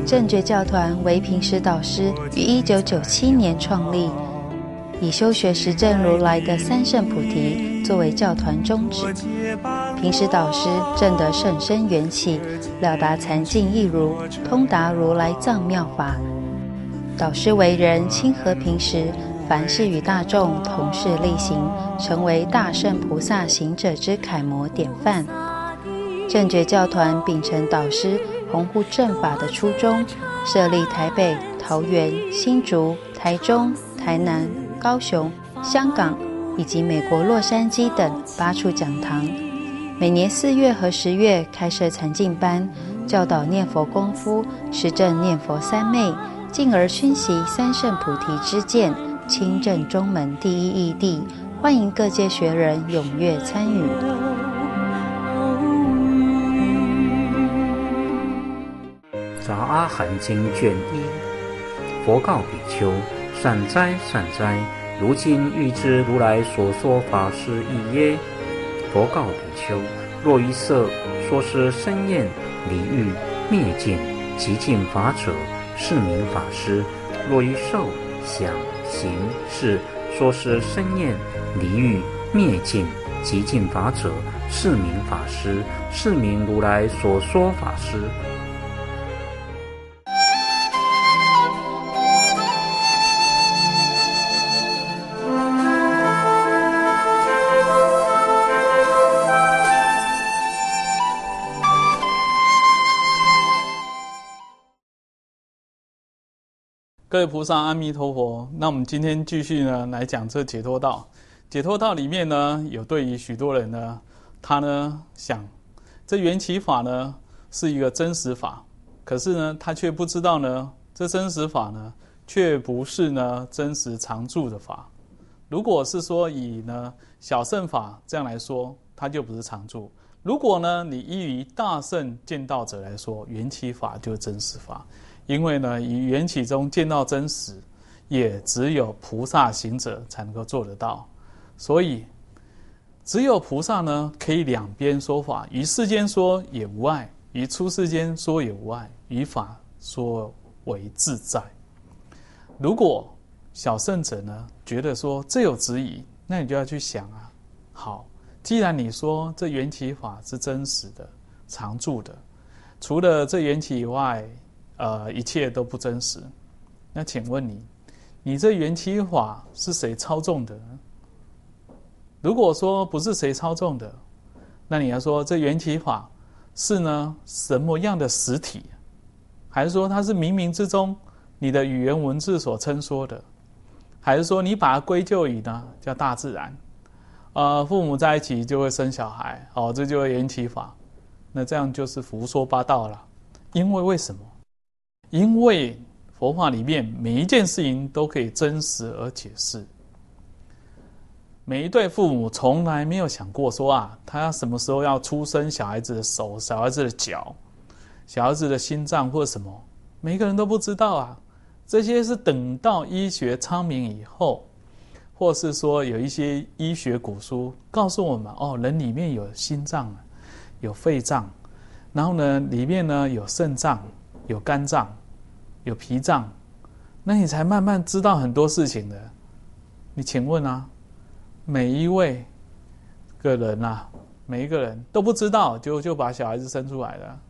正觉教团为平时导师于1997年创立，以修学实证如来的三圣菩提作为教团宗旨。平时导师证得甚深缘起，了达禅境义如，通达如来藏妙法。导师为人亲和平时，凡事与大众同事力行，成为大圣菩萨行者之楷模典范。正觉教团秉承导师弘护正法的初衷，设立台北、桃园、新竹、台中、台南、高雄、香港以及美国洛杉矶等8处讲堂，每年4月和10月开设禅境班，教导念佛功夫，实证念佛三昧，进而熏习三圣菩提之见，亲证中门第一义谛，欢迎各界学人踊跃参与。 杂阿含经卷1，佛告比丘：善哉善哉，如今欲知如来所说法是义耶？佛告比丘：若于色说是身厌离欲灭尽极尽法者，是名法师；若于受想行识说是身厌离欲灭尽极尽法者，是名法师，是名如来所说法师。 各位菩萨，阿弥陀佛。那我们今天继续呢来讲这解脱道。解脱道里面呢，有对于许多人呢，他呢想这缘起法呢是一个真实法，可是呢他却不知道呢，这真实法呢却不是呢真实常住的法。如果是说以呢小乘法这样来说，它就不是常住。如果呢你依于大乘见道者来说，缘起法就是真实法。因为呢，以缘起中见到真实，也只有菩萨行者才能够做得到。所以，只有菩萨呢，可以两边说法，于世间说也无碍，于出世间说也无碍，于法说为自在。如果小圣者呢，觉得说这有质疑，那你就要去想啊，好，既然你说这缘起法是真实的、常住的，除了这缘起以外，一切都不真实。那请问你这缘起法是谁操纵的呢？如果说不是谁操纵的，那你要说这缘起法是呢什么样的实体？还是说它是冥冥之中你的语言文字所称说的？还是说你把它归咎于呢叫大自然？父母在一起就会生小孩，这就会缘起法。那这样就是胡说八道了。因为什么？因为佛法里面每一件事情都可以真实而解释。每一对父母从来没有想过说他什么时候要出生小孩子的手、小孩子的脚、小孩子的心脏或什么，每个人都不知道啊。这些是等到医学昌明以后，或是说有一些医学古书告诉我们，人里面有心脏、有肺脏，然后呢里面呢有肾脏、有肝脏、有脾脏，那你才慢慢知道很多事情的。你请问每一个人都不知道，就把小孩子生出来了。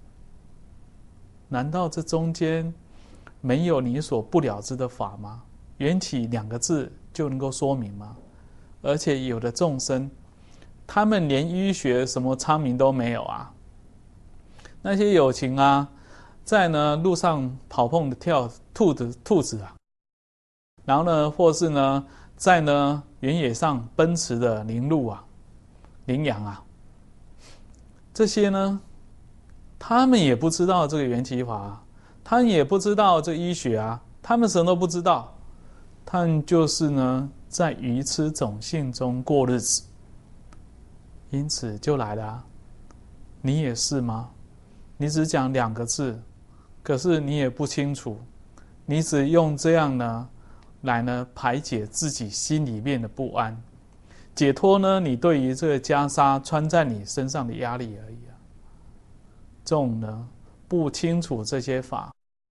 难道这中间没有你所不了知的法吗？缘起2个字就能够说明吗？而且有的众生，他们连医学什么昌明都没有啊。那些有情在呢路上跑碰的兔子然后呢或是呢在呢原野上奔驰的羚羊这些呢他们也不知道这个缘起法他们也不知道这个医学他们什么都不知道，他们就是呢在愚痴种性中过日子，因此就来了你也是吗？你只讲2个字，可是你也不清楚，你只用这样呢来呢排解自己心里面的不安，解脱呢你对于这个袈裟穿在你身上的压力而已这种呢不清楚这些法，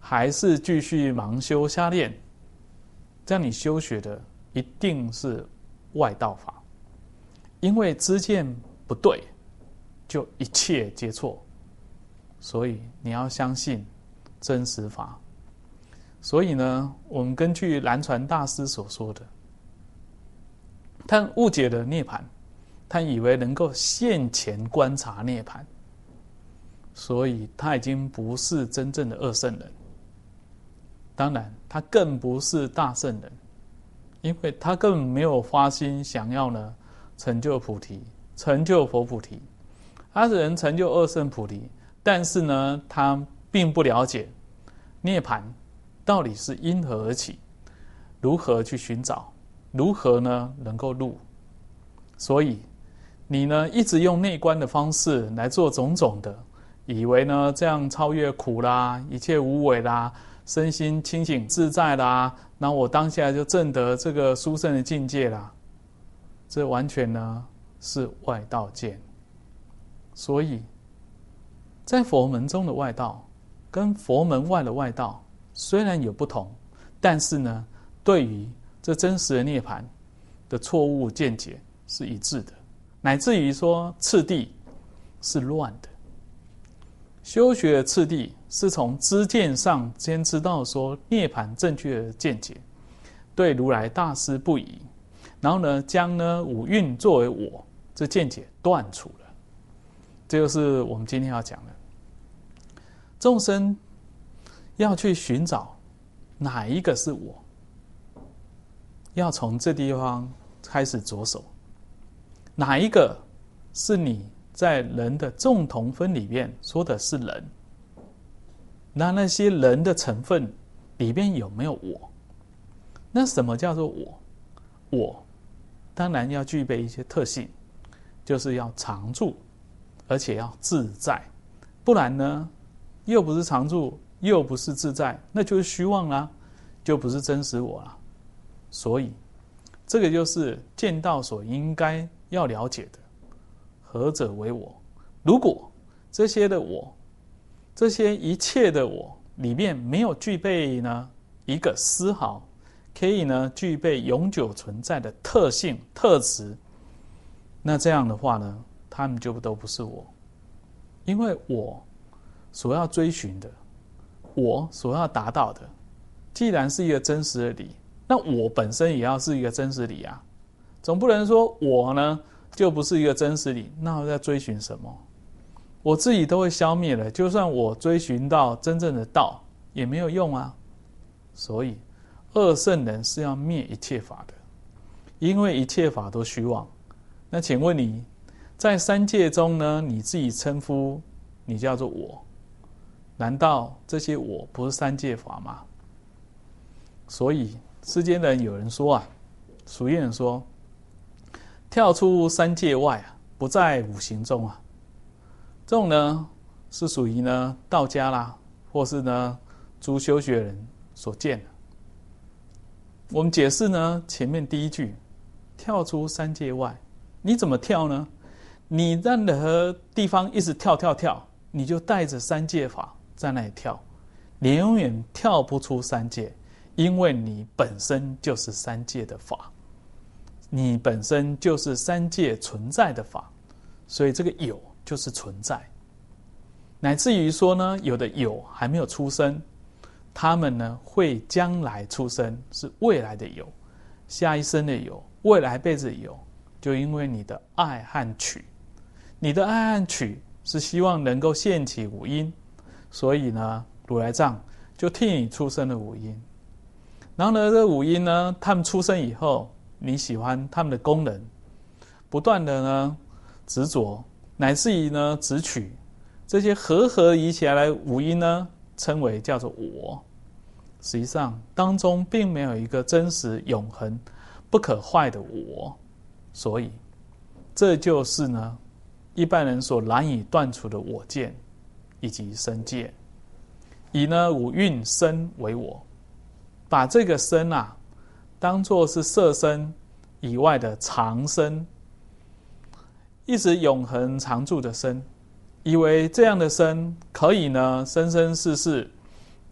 还是继续盲修瞎练，这样你修学的一定是外道法。因为知见不对，就一切皆错，所以你要相信真实法。所以呢，我们根据南传大师所说的，他误解了涅槃，他以为能够现前观察涅槃，所以他已经不是真正的二圣人。当然他更不是大圣人，因为他根本没有发心想要呢成就菩提，成就佛菩提。他只能成就二圣菩提，但是呢他并不了解涅槃到底是因何而起，如何去寻找，如何呢能够入。所以你呢一直用内观的方式来做种种的，以为呢这样超越苦啦，一切无为啦，身心清醒自在啦，那我当下就证得这个殊胜的境界啦，这完全呢是外道见。所以在佛门中的外道跟佛门外的外道虽然有不同，但是呢对于这真实的涅槃的错误见解是一致的，乃至于说次第是乱的。修学的次第是从知见上先知道说涅槃正确的见解，对如来大师不疑，然后呢将呢五蕴作为我这见解断除了。这就是我们今天要讲的。众生要去寻找哪一个是我，要从这地方开始着手。哪一个是你在人的众同分里面说的是人，那些人的成分里面有没有我？那什么叫做我？我当然要具备一些特性，就是要常住，而且要自在，不然呢又不是常住，又不是自在，那就是虚妄啦，就不是真实我啦。所以这个就是见道所应该要了解的，何者为我？如果这些的我，这些一切的我里面没有具备呢一个丝毫可以呢具备永久存在的特性特质，那这样的话呢他们就都不是我。因为我所要追寻的，我所要达到的，既然是一个真实的理，那我本身也要是一个真实理啊。总不能说我呢就不是一个真实理，那我在追寻什么？我自己都会消灭了，就算我追寻到真正的道也没有用啊。所以二圣人是要灭一切法的，因为一切法都虚妄。那请问你在三界中呢，你自己称呼你叫做我，难道这些我不是三界法吗？所以世间人有人说啊，俗谚说跳出三界外啊，不在五行中啊。这种呢是属于呢道家啦，或是呢诸修学人所见的。我们解释呢前面第一句，跳出三界外，你怎么跳呢？你在任何地方一直跳，你就带着三界法在那里跳，你永远跳不出三界，因为你本身就是三界的法，你本身就是三界存在的法，所以这个有就是存在。乃至于说呢，有的有还没有出生，他们呢会将来出生，是未来的有，下一生的有，未来辈子的有，就因为你的爱和取，你的爱和取是希望能够现起五阴，所以呢如来藏就替你出生了五阴。然后呢这五阴呢，他们出生以后，你喜欢他们的功能，不断的呢执着，乃至于呢执取，这些合移起来的五阴呢称为叫做我。实际上当中并没有一个真实永恒不可坏的我，所以这就是呢一般人所难以断除的我见以及身见。以呢五蕴身为我，把这个身啊当作是色身以外的常身，一直永恒常住的身，以为这样的身可以呢生生世世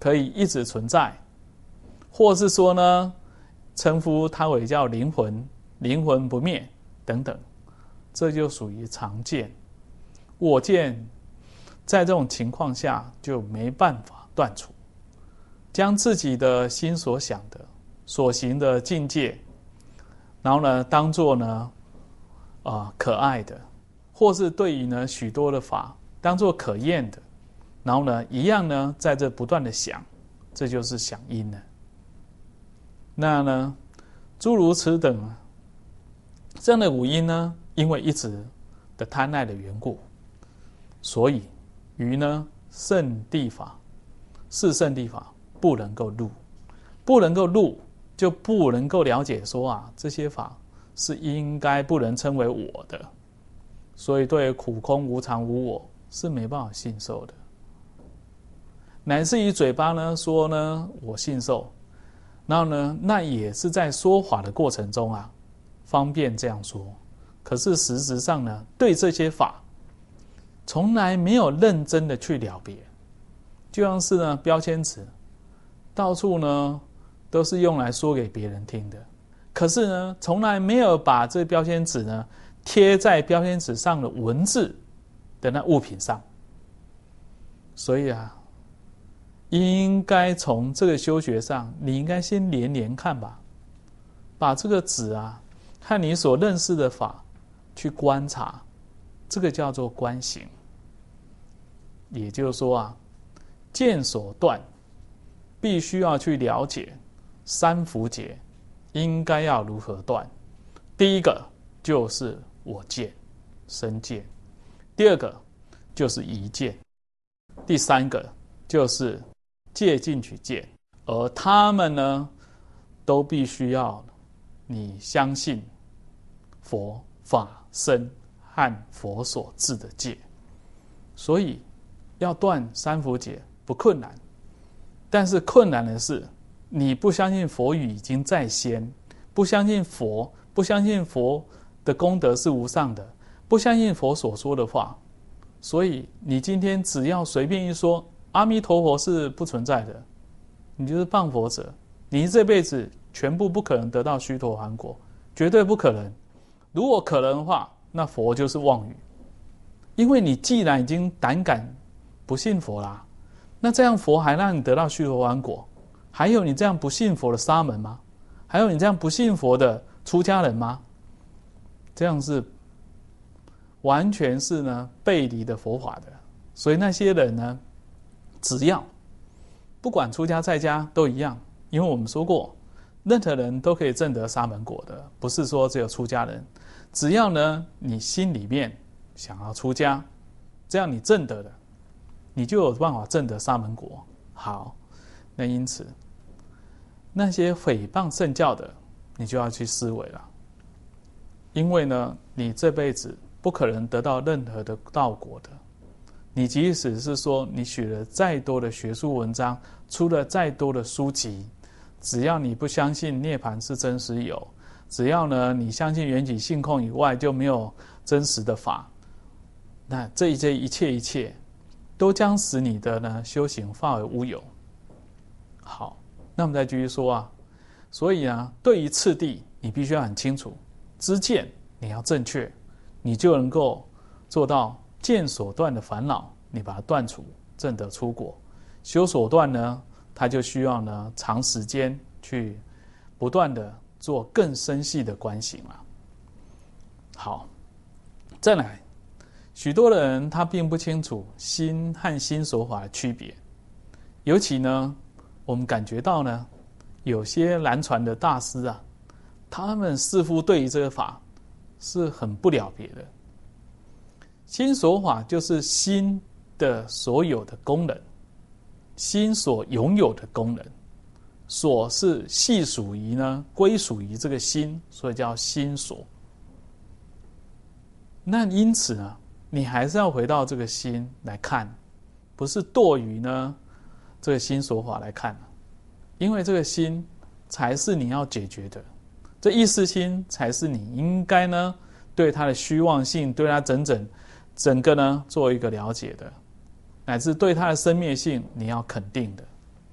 可以一直存在，或是说呢，称呼它为叫灵魂，灵魂不灭等等，这就属于常见。我见在这种情况下就没办法断除，将自己的心所想的、所行的境界，然后呢，当作呢，可爱的，或是对于呢许多的法当作可厌的，然后呢，一样呢，在这不断的想，这就是想因了。那呢，诸如此等这样的五因呢，因为一直的贪爱的缘故，所以于呢圣谛法、是圣谛法不能够入，不能够入，就不能够了解说这些法是应该不能称为我的，所以对苦空无常无我是没办法信受的。乃至于嘴巴呢说呢我信受，然后呢那也是在说法的过程中方便这样说，可是实质上呢对这些法从来没有认真的去了别，就像是呢标签词到处呢都是用来说给别人听的，可是呢从来没有把这标签纸呢贴在标签纸上的文字的那物品上。所以应该从这个修学上，你应该先连连看吧，把这个纸和你所认识的法去观察，这个叫做观行。也就是说见所断，必须要去了解三伏劫应该要如何断。第一个就是我见、身见；第二个就是疑见；第三个就是戒禁取戒。而他们呢，都必须要你相信佛法僧和佛所制的戒。所以要断三伏劫不困难，但是困难的是你不相信佛语已经在先，不相信佛，不相信佛的功德是无上的，不相信佛所说的话。所以你今天只要随便一说阿弥陀佛是不存在的，你就是谤佛者，你这辈子全部不可能得到须陀洹果，绝对不可能。如果可能的话，那佛就是妄语，因为你既然已经胆敢不信佛啦，那这样佛还让你得到须陀洹果？还有你这样不信佛的沙门吗？还有你这样不信佛的出家人吗？这样是完全是呢背离的佛法的。所以那些人呢，只要不管出家在家都一样，因为我们说过，任何人都可以证得沙门果的，不是说只有出家人。只要呢你心里面想要出家，这样你证得的，你就有办法证得沙门果。好，那因此那些诽谤圣教的，你就要去思维了，因为呢你这辈子不可能得到任何的道果的。你即使是说你许了再多的学术文章，出了再多的书籍，只要你不相信涅槃是真实有，只要呢你相信缘起性空以外就没有真实的法，那这一切都将使你的呢修行化为乌有。好，那我们再继续说所以对于次第你必须要很清楚，知见你要正确，你就能够做到见所断的烦恼，你把它断除，证得出果。修所断呢，它就需要呢长时间去不断的做更深细的观行了。好，再来，许多人他并不清楚心和心所法的区别，尤其呢我们感觉到呢有些南传的大师他们似乎对于这个法是很不了别的。心所法就是心的所有的功能，心所拥有的功能，所是系属于呢归属于这个心，所以叫心所。那因此呢你还是要回到这个心来看，不是堕于呢这个心所法来看，因为这个心才是你要解决的，这意识心才是你应该呢对它的虚妄性，对它整个呢做一个了解的，乃至对它的生灭性你要肯定的。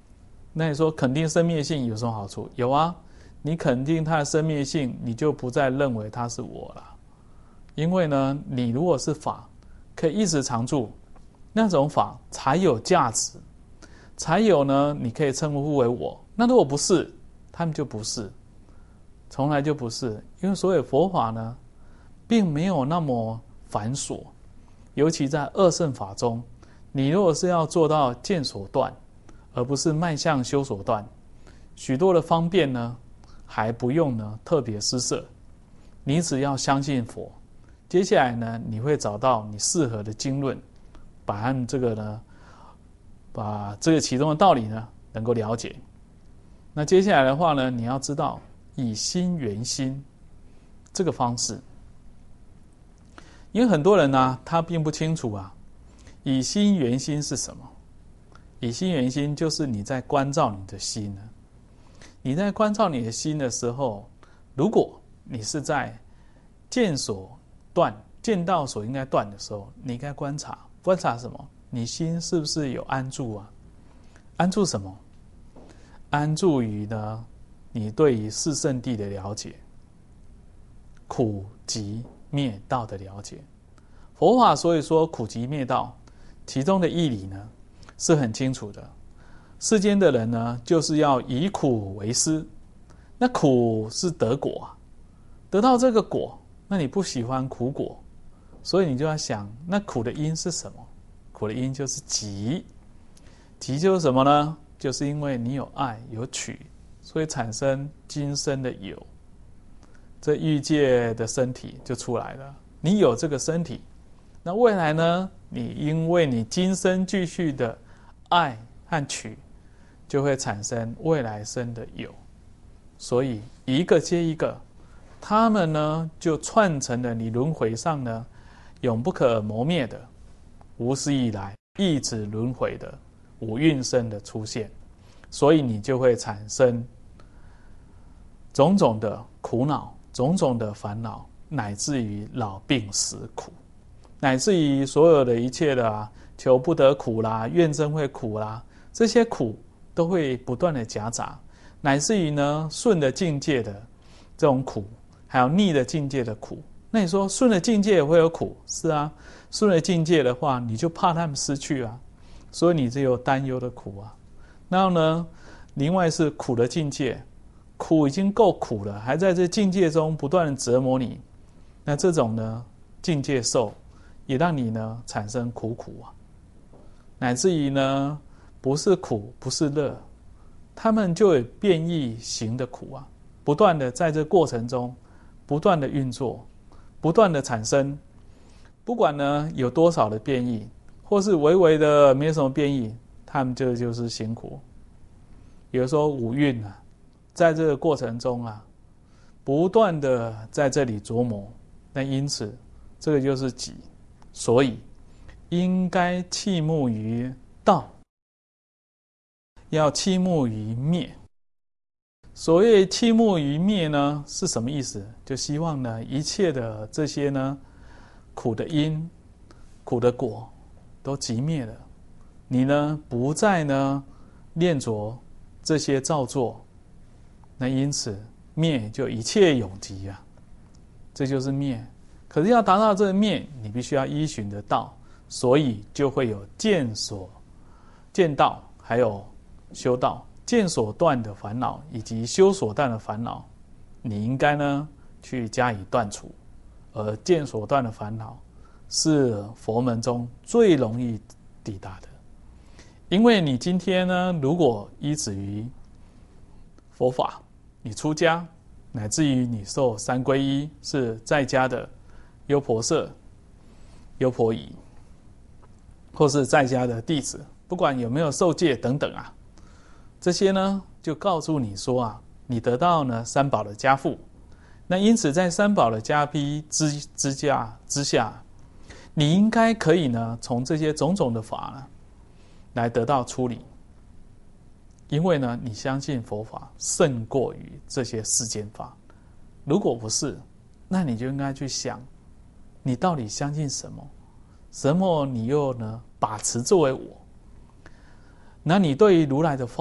那你说肯定生灭性有什么好处？有啊，你肯定它的生灭性，你就不再认为它是我了。因为呢，你如果是法，可以一直常住，那种法才有价值，才有呢，你可以称呼为我。那如果不是，他们就不是，从来就不是。因为所有佛法呢，并没有那么繁琐，尤其在二乘法中，你如果是要做到见所断，而不是迈向修所断，许多的方便呢，还不用呢特别施设。你只要相信佛，接下来呢，你会找到你适合的经论，把这个其中的道理呢，能够了解。那接下来的话呢，你要知道以心圆心这个方式，因为很多人呢，他并不清楚啊，以心圆心是什么？以心圆心就是你在关照你的心呢。你在关照你的心的时候，如果你是在见所断、见到所应该断的时候，你应该观察什么？你心是不是有安住啊？安住什么？安住于呢，你对于四圣谛的了解，苦集灭道的了解。佛法所以说苦集灭道，其中的义理呢是很清楚的。世间的人呢，就是要以苦为师，那苦是得果啊，得到这个果，那你不喜欢苦果，所以你就要想，那苦的因是什么？苦的因就是集，集就是什么呢？就是因为你有爱有取，所以产生今生的有，这欲界的身体就出来了。你有这个身体，那未来呢，你因为你今生继续的爱和取，就会产生未来生的有。所以一个接一个，他们呢就串成了你轮回上呢永不可磨灭的无始以来一直轮回的五蕴生的出现，所以你就会产生种种的苦恼、种种的烦恼，乃至于老病死苦，乃至于所有的一切的求不得苦啦、怨憎会苦啦，这些苦都会不断的夹杂，乃至于呢顺的境界的这种苦，还有逆的境界的苦。那你说顺的境界也会有苦？是啊，顺的境界的话，你就怕他们失去啊，所以你只有担忧的苦啊。然后呢，另外是苦的境界，苦已经够苦了，还在这境界中不断的折磨你，那这种呢境界受也让你呢产生苦啊，乃至于呢不是苦不是乐，他们就有变异型的苦啊，不断的在这过程中不断的运作，不断的产生，不管呢有多少的变异，或是微微的没有什么变异，他们就是辛苦。比如说五蕴啊，在这个过程中啊，不断的在这里琢磨，那因此这个就是己，所以应该弃慕于道，要弃慕于灭。所谓弃慕于灭呢，是什么意思？就希望呢一切的这些呢苦的因、苦的果都寂灭了，你呢不再呢念着这些造作，那因此灭就一切永寂啊，这就是灭。可是要达到这个灭，你必须要依循的道，所以就会有见道，还有修道。见所断的烦恼以及修所断的烦恼，你应该呢去加以断除。而见所断的烦恼是佛门中最容易抵达的，因为你今天呢，如果依止于佛法，你出家，乃至于你受三皈依，是在家的优婆塞、优婆夷，或是在家的弟子，不管有没有受戒等等啊，这些呢就告诉你说啊，你得到呢三宝的加护，那因此在三宝的加庇之下，你应该可以呢从这些种种的法呢来得到出离，因为呢你相信佛法胜过于这些世间法。如果不是，那你就应该去想，你到底相信什么？什么你又呢把持作为我？那你对于如来的话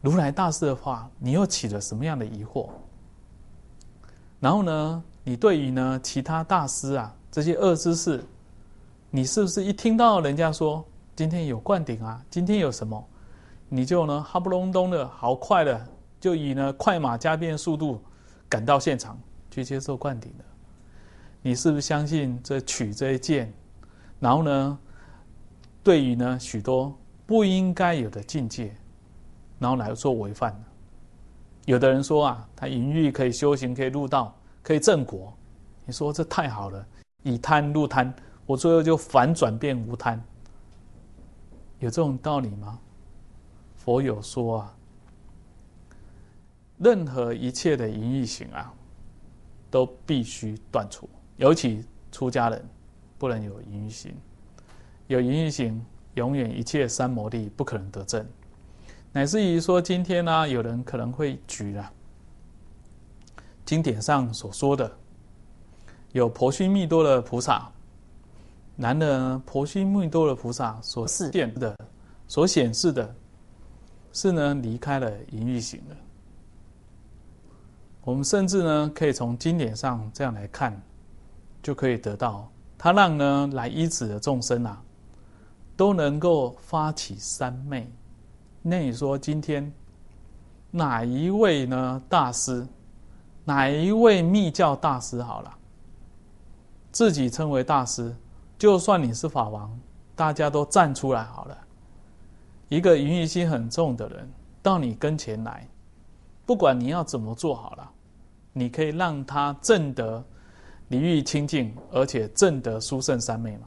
如来大师的话，你又起了什么样的疑惑？然后呢，你对于呢其他大师啊这些恶知识，你是不是一听到人家说今天有灌顶啊，今天有什么，你就呢哈不隆咚的好快的就以呢快马加鞭速度赶到现场去接受灌顶的？你是不是相信这取这一剑，然后呢对于呢许多不应该有的境界，然后来做违犯呢？有的人说啊，他淫欲可以修行，可以入道，可以正果。你说这太好了，以贪入贪，我最后就反转变无贪，有这种道理吗？佛有说啊，任何一切的淫欲行啊，都必须断除，尤其出家人不能有淫欲行，有淫欲行，永远一切三摩地不可能得证。乃至于说今天呢，有人可能会举经典上所说的，有婆须密多的菩萨，然而呢，婆须密多的菩萨所显示的是呢离开了淫欲行了。我们甚至呢可以从经典上这样来看，就可以得到他让呢来依止的众生啊，都能够发起三昧。那你说今天哪一位呢大师，哪一位密教大师好了，自己称为大师，就算你是法王，大家都站出来好了，一个淫欲心很重的人到你跟前来，不管你要怎么做好了，你可以让他证得离欲清净，而且证得殊胜三昧嘛。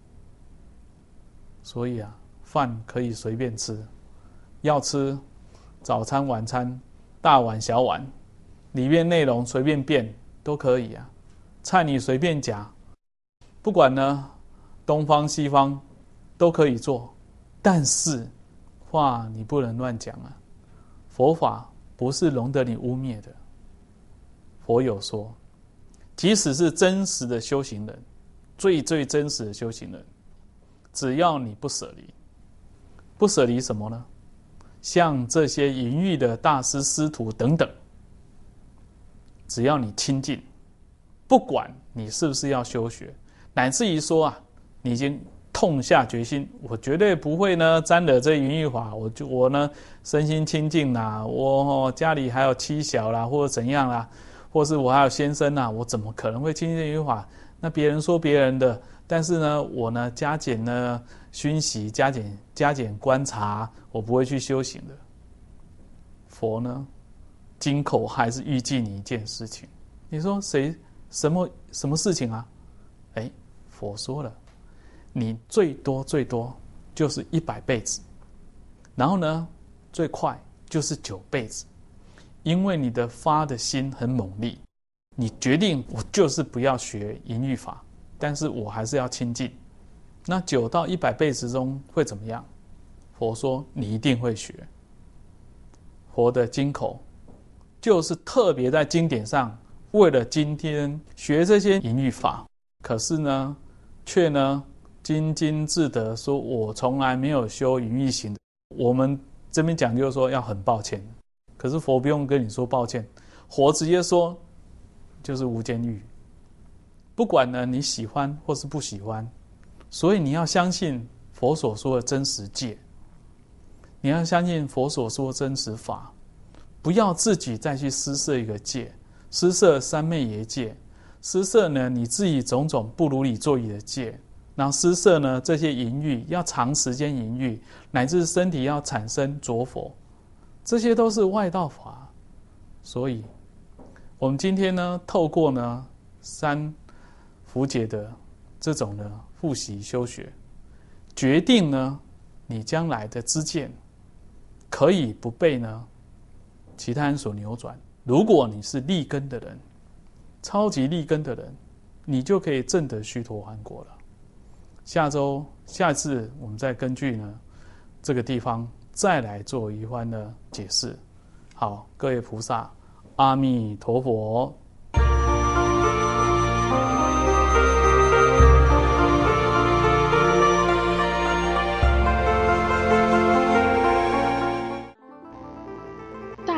所以啊，饭可以随便吃，要吃早餐晚餐大碗小碗，里面内容随便变都可以啊，菜你随便夹，不管呢东方西方都可以做，但是话你不能乱讲啊，佛法不是容得你污蔑的。佛有说，即使是真实的修行人，最真实的修行人，只要你不舍离，不舍离什么呢？像这些淫欲的大师师徒等等，只要你清净，不管你是不是要修学，乃至于说啊，你已经痛下决心，我绝对不会呢沾惹这淫欲法，我呢身心清净啦，我家里还有妻小啦，或者怎样啦，或是我还有先生啦，我怎么可能会清净淫欲法？那别人说别人的，但是呢，我呢加减呢熏习，加减观察，我不会去修行的。佛呢，金口还是预计你一件事情。你说什么事情啊？佛说了，你最多就是100辈子，然后呢，最快就是9辈子，因为你的发的心很猛烈，你决定我就是不要学淫欲法，但是我还是要清净。那9到100辈子中会怎么样？佛说你一定会学。佛的经口就是特别在经典上为了今天学这些淫欲法，可是呢却呢津津自得说我从来没有修淫欲行的。我们这边讲就是说要很抱歉，可是佛不用跟你说抱歉，佛直接说就是无间狱，不管呢你喜欢或是不喜欢。所以你要相信佛所说的真实戒，你要相信佛所说的真实法，不要自己再去施设一个戒，施设三昧耶戒，施设呢你自己种种不如理作意的戒，然后施设呢这些淫欲要长时间淫欲，乃至身体要产生浊佛，这些都是外道法。所以我们今天呢透过呢3福解的这种呢复习修学，决定呢你将来的知见可以不被呢其他人所扭转。如果你是立根的人，超级立根的人，你就可以证得须陀洹果了。下次我们再根据呢这个地方再来做一番的解释。好，各位菩萨，阿弥陀佛。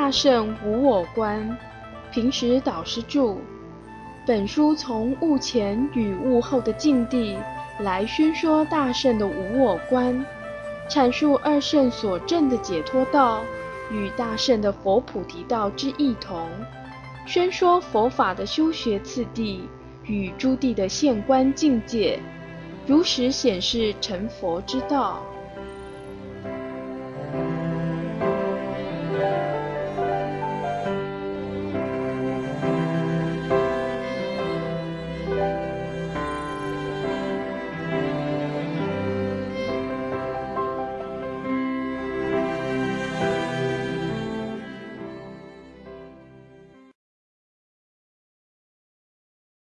大圣无我观。平时导师注：本书从悟前与悟后的境地来宣说大圣的无我观，阐述二圣所证的解脱道与大圣的佛菩提道之异同，宣说佛法的修学次第与诸地的现观境界，如实显示成佛之道。